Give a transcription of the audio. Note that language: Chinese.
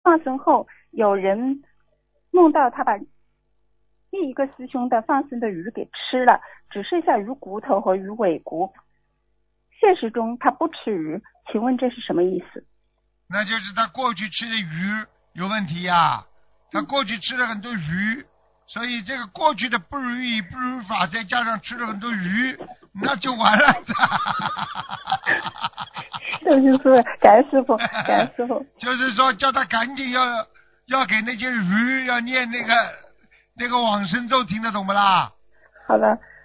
放生后，有人梦到他把另一个师兄的放生的鱼给吃了，只剩下鱼骨头和鱼尾骨。现实中他不吃鱼，请问这是什么意思？ 那就是他过去吃的鱼有问题呀，他过去吃了很多鱼，所以这个过去的不如意不如法，再加上吃了很多鱼，那就完了。 对，就是感恩师傅，感恩师傅。 就是说叫他赶紧要给那些鱼要念那个往生咒，听得懂不啦？ 好的，